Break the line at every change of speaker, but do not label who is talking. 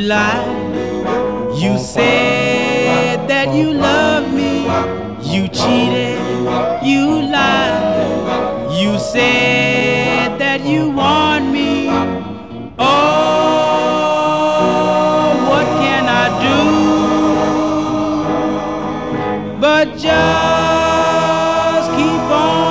lied. You said that you loved me. You cheated, you lied. You said that you want me. Oh, what can I do but just keep on